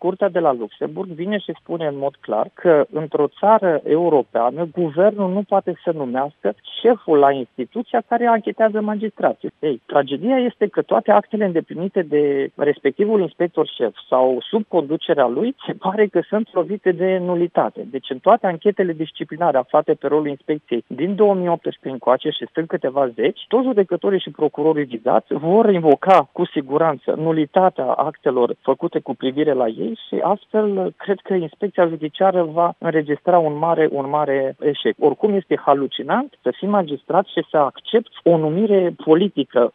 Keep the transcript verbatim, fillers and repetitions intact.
Curtea de la Luxemburg vine și spune în mod clar că într-o țară europeană, guvernul nu poate să numească șeful la instituția care anchetează magistrații. Ei, tragedia este că toate actele îndeplinite de respectivul inspector șef sau sub conducerea lui se pare că sunt lovite de nulitate. Deci în toate anchetele disciplinare aflate pe rolul inspecției din două mii optsprezece încoace și sunt câteva zeci, toți judecătorii și procurorii vizați vor invoca cu siguranță nulitatea actelor făcute cu privire la ei și astfel cred că inspecția judiciară va înregistra un mare, un mare eșec. Oricum este halucinant să fii magistrat și să accepti o numire politică